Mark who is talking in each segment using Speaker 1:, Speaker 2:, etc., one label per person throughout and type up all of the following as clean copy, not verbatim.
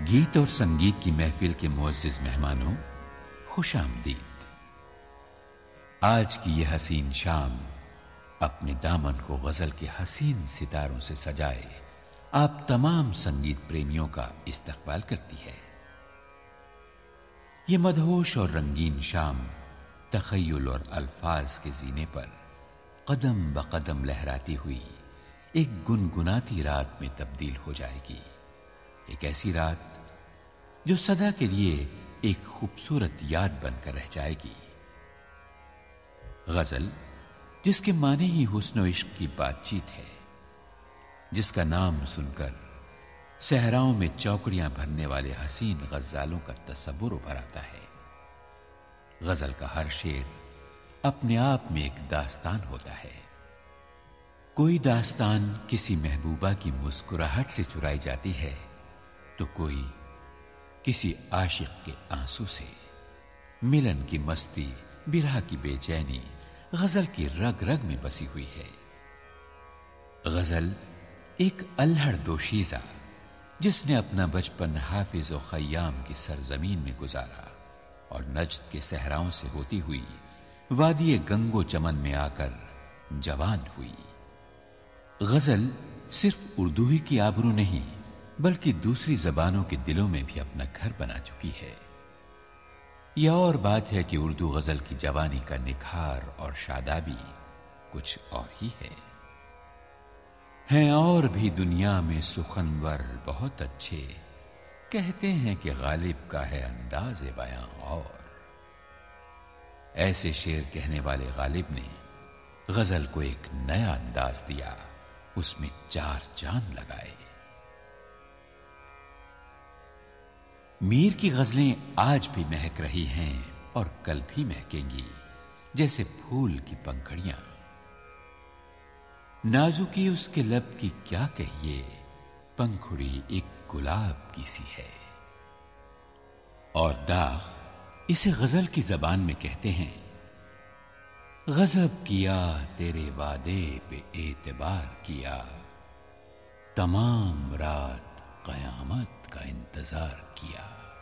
Speaker 1: گیت اور سنگیت کی محفل کے معزز مہمانوں، خوش آمدید۔ آج کی یہ حسین شام اپنے دامن کو غزل کے حسین ستاروں سے سجائے آپ تمام سنگیت پریمیوں کا استقبال کرتی ہے۔ یہ مدہوش اور رنگین شام تخیل اور الفاظ کے زینے پر قدم بقدم لہراتی ہوئی ایک گنگناتی رات میں تبدیل ہو جائے گی، ایک ایسی رات جو سدا کے لیے ایک خوبصورت یاد بن کر رہ جائے گی۔ غزل جس کے معنی ہی حسن و عشق کی بات چیت ہے، جس کا نام سن کر صحراؤں میں چوکڑیاں بھرنے والے حسین غزالوں کا تصور ابھر آتا ہے۔ غزل کا ہر شعر اپنے آپ میں ایک داستان ہوتا ہے۔ کوئی داستان کسی محبوبہ کی مسکراہٹ سے چرائی جاتی ہے تو کوئی کسی عاشق کے آنسو سے۔ ملن کی مستی، برہ کی بے چینی غزل کی رگ رگ میں بسی ہوئی ہے۔ غزل ایک الہڑ دوشیزہ جس نے اپنا بچپن حافظ و خیام کی سرزمین میں گزارا اور نجد کے صحراؤں سے ہوتی ہوئی وادی گنگ و چمن میں آ کر جوان ہوئی۔ غزل صرف اردو ہی کی آبرو نہیں بلکہ دوسری زبانوں کے دلوں میں بھی اپنا گھر بنا چکی ہے۔ یہ اور بات ہے کہ اردو غزل کی جوانی کا نکھار اور شادابی کچھ اور ہی ہے۔ ہیں اور بھی دنیا میں سخنور بہت اچھے، کہتے ہیں کہ غالب کا ہے انداز بیاں اور۔ ایسے شعر کہنے والے غالب نے غزل کو ایک نیا انداز دیا، اس میں چار چاند لگائے۔ میر کی غزلیں آج بھی مہک رہی ہیں اور کل بھی مہکیں گی، جیسے پھول کی پنکھڑیاں۔ نازکی اس کے لب کی کیا کہیے، پنکھڑی ایک گلاب کی سی ہے۔ اور داغ اسے غزل کی زبان میں کہتے ہیں، غضب کیا تیرے وعدے پہ اعتبار کیا، تمام رات قیامت کا انتظار کیا۔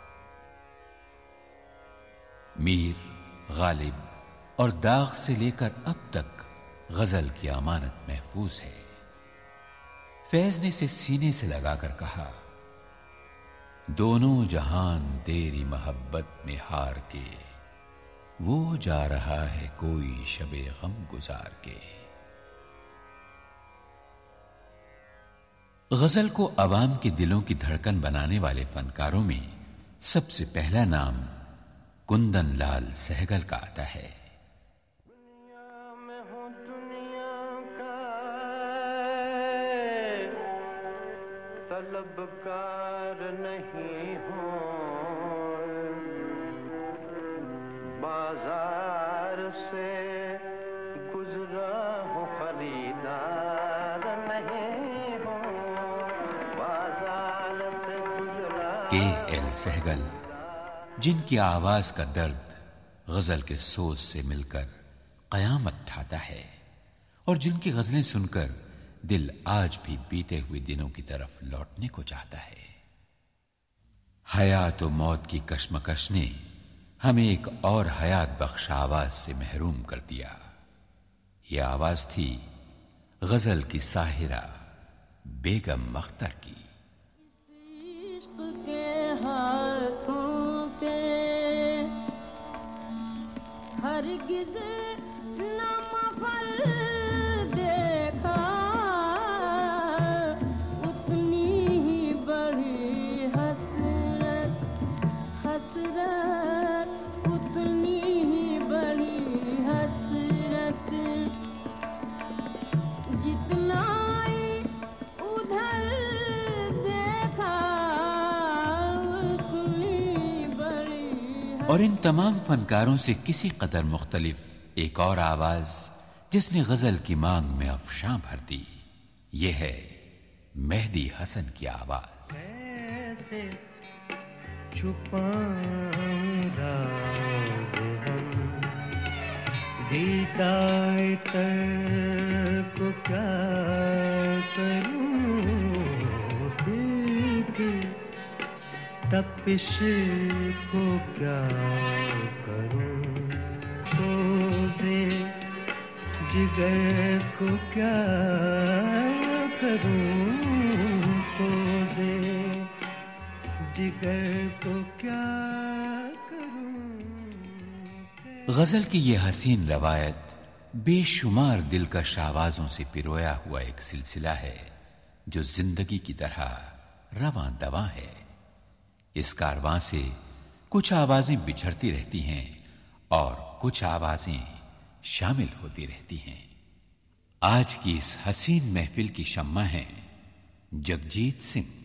Speaker 1: میر، غالب اور داغ سے لے کر اب تک غزل کی امانت محفوظ ہے۔ فیض نے اسے سینے سے لگا کر کہا، دونوں جہان تیری محبت میں ہار کے، وہ جا رہا ہے کوئی شب غم گزار کے۔ غزل کو عوام کے دلوں کی دھڑکن بنانے والے فنکاروں میں سب سے پہلا نام کندن لال سہگل کا آتا ہے۔
Speaker 2: دنیا میں ہوں دنیا کا طلبگار نہیں ہوں، بازار سے گزرا ہوں خریدار نہیں ہوں، بازار سے گزرا۔
Speaker 1: کے ایل سہگل، جن کی آواز کا درد غزل کے سوز سے مل کر قیامت ٹھاتا ہے اور جن کی غزلیں سن کر دل آج بھی بیتے ہوئے دنوں کی طرف لوٹنے کو چاہتا ہے۔ حیات و موت کی کشمکش نے ہمیں ایک اور حیات بخش آواز سے محروم کر دیا۔ یہ آواز تھی غزل کی ساحرہ بیگم مختر کی۔
Speaker 3: ہرگز نہ مفل دیکھا، اتنی ہی بڑی حسرت، حسرت اتنی ہی بڑی حسرت، جتنا ادھر دیکھا اتنی بڑی۔
Speaker 1: اور ان تمام فنکاروں سے کسی قدر مختلف ایک اور آواز جس نے غزل کی مانگ میں افشاں بھر دی، یہ ہے مہدی حسن کی آواز۔
Speaker 2: کیسے چھپائیں راز ہم، دیدار تر کو کیا کروں، دل کی तपिश को क्या करूं, सोज़े जिगर को क्या करूं, सोज़े जिगर को क्या करूं।
Speaker 1: गजल की ये हसीन रवायत बेशुमार दिलकश आवाजों से पिरोया हुआ एक सिलसिला है जो जिंदगी की तरह रवां दवां है। इस कारवां से कुछ आवाजें बिछड़ती रहती हैं और कुछ आवाजें शामिल होती रहती हैं। आज की इस हसीन महफिल की शम्मा हैं जगजीत सिंह।